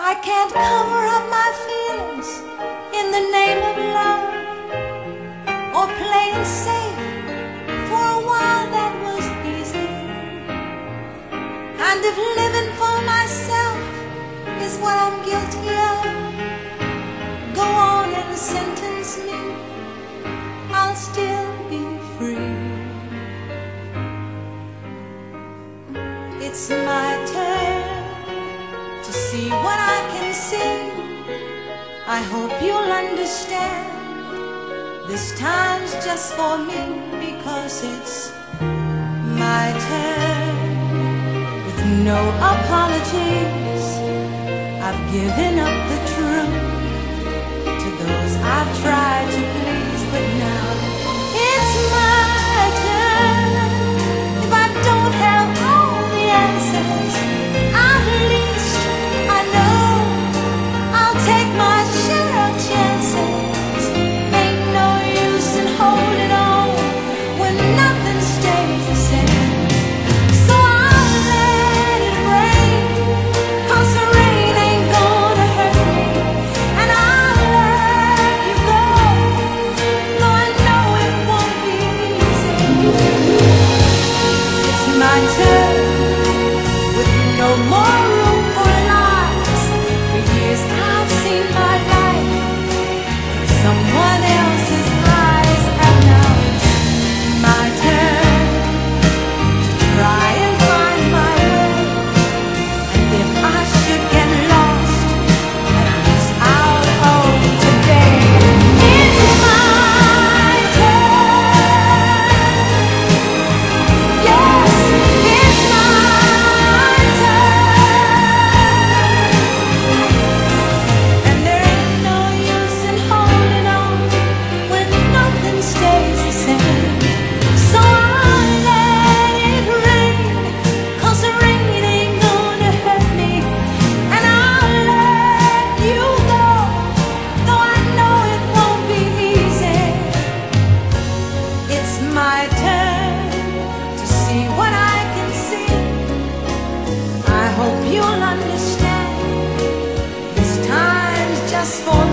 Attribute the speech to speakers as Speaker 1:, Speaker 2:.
Speaker 1: I can't cover up my feelings in the name of love, or playing safe. For a while that was easy, and if living for myself is what I'm guilty of, go on and sentence me, I'll still be free. It's my turn to see what I can see. I hope you'll understand, this time's just for me, because it's my turn. With no apologies, I've given up the truth to those I've tried to please, but now it's my turn. If I don't have all the answers, at least I know I'll take my share of chances. Ain't no use in holding on when nothing stays the same. So I'll let it rain, 'cause the rain ain't gonna hurt me, and I'll let you go, though I know it won't be easy. It's my turn, with no more room for lies. For years I've seen my life through someone else's eyes, and now it's my turn to try and find my way. And if I should get lost and miss out on today, it's my turn. Yes, it's my turn. And there ain't no use in holding on when nothing stays the same. So I'll let it rain, 'cause the rain ain't gonna hurt me, and I'll let you go, though I know it won't be easy. It's my turn to see what I can see. I hope you'll understand, this time's just for